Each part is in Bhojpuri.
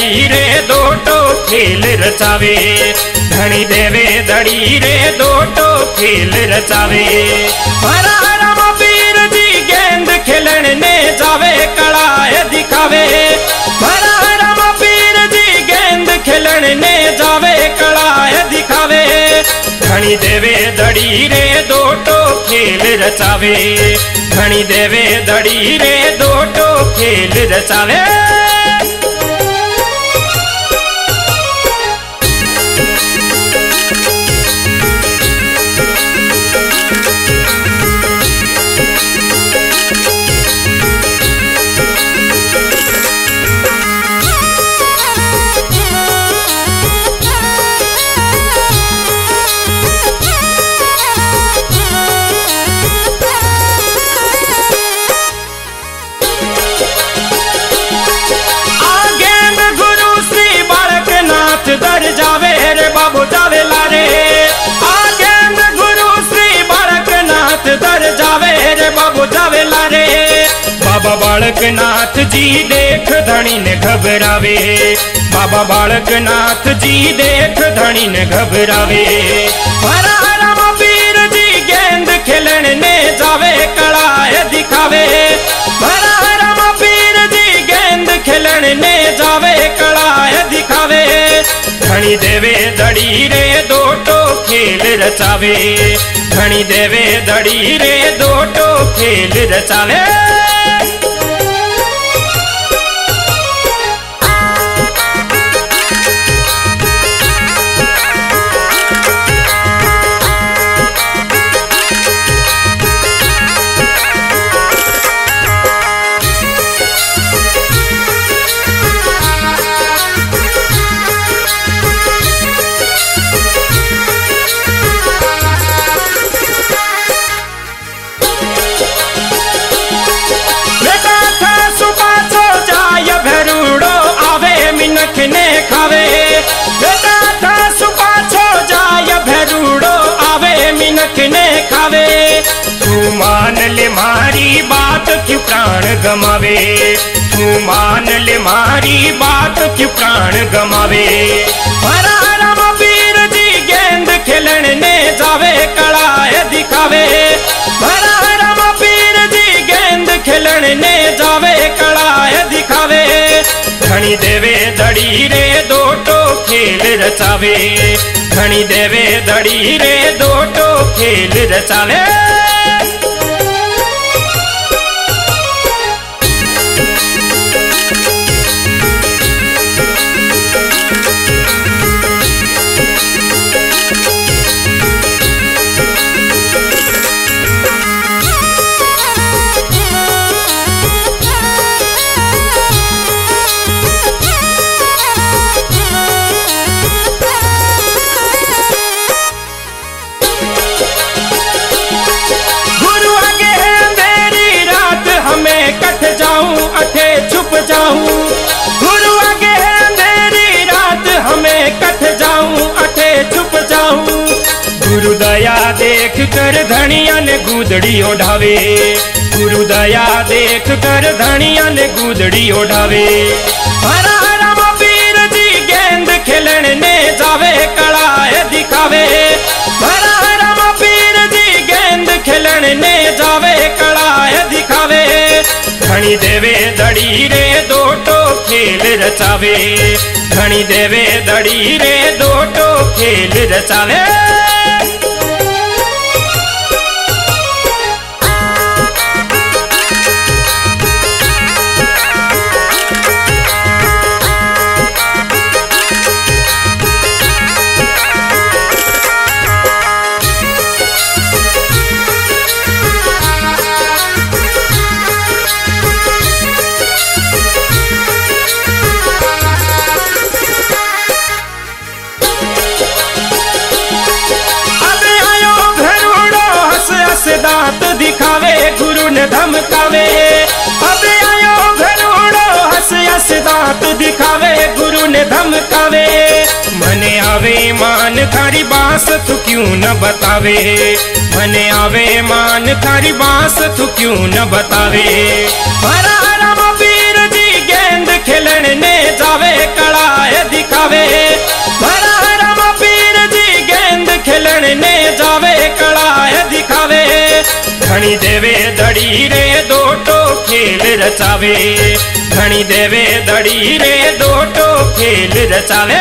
धड़ी रे दोटो खेल रचावे, धनी देवे धड़ी रे दोटो खेल रचावे। हरा राम पीर जी गेंद खेलन ने जावे, कड़ाए दिखावे। हरा राम पीर जी गेंद खेलन ने जावे, कड़ाए दिखावे। धनी देवे धड़ी रे दोटो खेल रचावे, धनी देवे धड़ी रे दोटो खेल रचावे। दर जावे रे बाबू जावे लारे, आगे में गुरु श्री बालकनाथ दर जावे रे बाबू जावे लारे। बाबा बालकनाथ जी देख धनी ने घबरावे, बाबा बालकनाथ जी देख धनी ने घबरावे। हरा राम पीर जी गेंद खेलन ने जावे, कड़ाए दिखावे। हरा राम पीर जी गेंद खेलन ने जावे, कड़ाए दिखावे। धनी देवे धड़ी रे दोटो खेल रचावे, धनी देवे धड़ी रे दोटो खेल रचावे। ने खावे बेटा था सुपाछो जाय भैरूड़ो आवे, मिनख ने खावे। तू मान ले मारी बात क्यों प्राण गमावे, तू मान ले मारी बात क्यों प्राण गमावे। हरा राम पीर जी गेंद खेलन ने जावे, कड़ाए दिखावे। हरा राम पीर जी गेंद खेलन ने जावे, कड़ाए दिखावे। धनी देवे धड़ी रे दोटो खेल रचावे, धनी देवे धड़ी रे दोटो खेल रचावे। अठे छुप जाऊं गुरु आगे अंधेरी रात, हमें कट जाऊं अठे छुप जाऊं। गुरु दया देख कर धनिया ने गूदड़ी ओढ़ावे, गुरु दया देख कर धनिया ने गूदड़ी ओढ़ावे। हरा राम पीर जी गेंद खेलन ने जावे, कड़ाए दिखावे। हरा राम पीर जी गेंद खेलन ने जावे, कड़ाए दिखावे। धनी देवे धड़ी रे दोटो खेल रचावे, धनी देवे धड़ी रे दोटो खेल रचावे। दांत दिखावे गुरु ने धमकावे, अब आयो घरोड़ो हंस हंस दांत दिखावे गुरु ने धमकावे। मने आवे मान थारी बांस तू क्यों न बतावे, मने आवे मान थारी बांस तू क्यों न बतावे। हरा राम पीर जी गेंद खेलन ने जावे, कड़ा दिखावे। भरा रामा पीर जी गेंद खेलन ने जावे कड़ा दिखावे। घणी देवे दड़ी रे दोटो खेल रचावे। घणी देवे दड़ी रे दोटो खेल रचावे।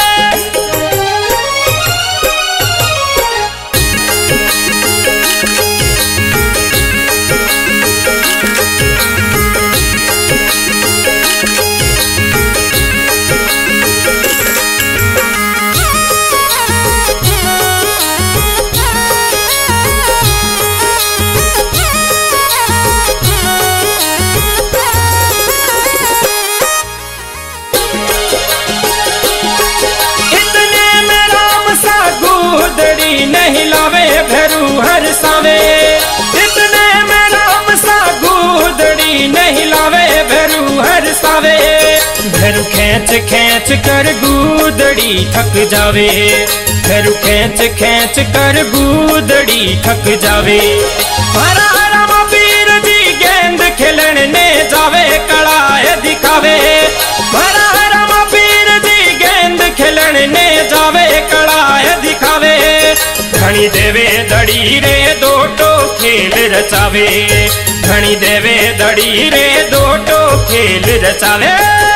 नहीं लावे भैरू हर सावे। इतने में राम सा गूदड़ी नहीं लावे भैरू हर सावे। भैरू खेच खेच कर गूदड़ी थक जावे। भैरू खेच खेच कर गूदड़ी थक जावे। भरा रामा पीर जी गेंद खेलन ने जावे कड़ा दिखावे। भरा रामा पीर जी गेंद खेलन ने जावे कड़ा दिखावे। घणी देवे दड़ी रे दोटो खेल रचावे। घणी देवे दड़ी रे दोटो खेल रचावे।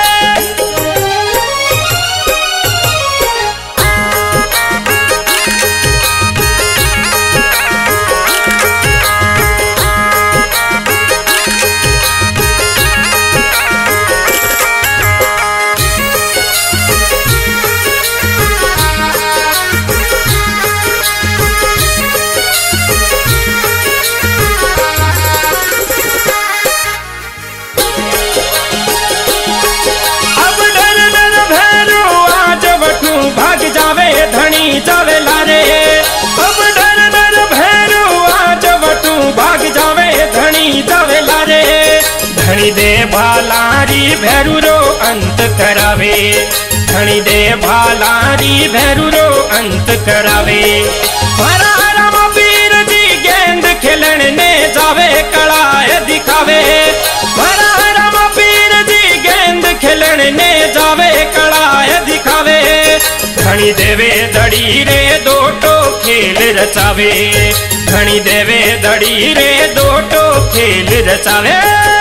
भाग जावे धनी जावे लारे। अब डर डर भैरू आज बटू भाग जावे धनी जावे लारे। धनी दे भालारी भैरू रो अंत करावे। धनी दे भालारी भैरू रो अंत करावे। भरा रामा पीर जी गेंद खेलन ने जावे कड़ा दिखावे। भरा रामा पीर जी गेंद खेलन ने जावे कड़ा दिखावे। घणी देवे दड़ी रे दोटो खेल रचावे। घणी देवे दड़ी रे दोटो खेल रचावे।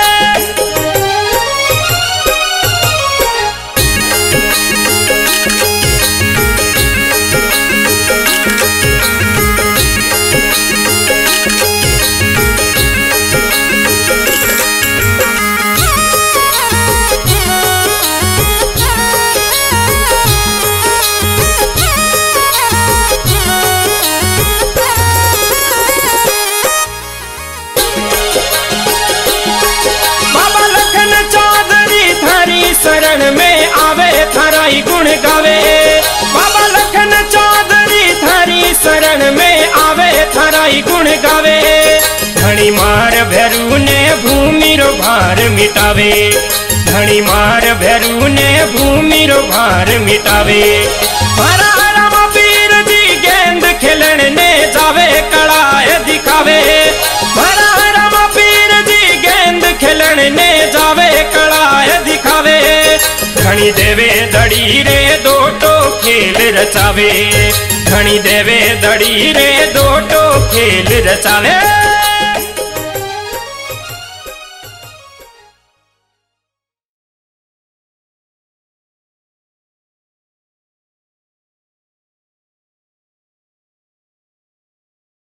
शरण में आवे थाराई गुण गावे। बाबा लखन चौधरी थारी शरण में आवे थाराई गुण गावे। घणी मार भैरू ने भूमि रो भार मिटावे। घणी मार भैरू ने भूमि रो भार मिटावे। भरा रामा पीर जी गेंद खेलन ने जावे कड़ा दिखावे। भरा रामा पीर जी गेंद खेलन ने जावे कड़ा दिखावे। घणी देवे दड़ी रे दोटो खेल रचावे। घणी देवे दड़ी रे दोटो खेल रचावे।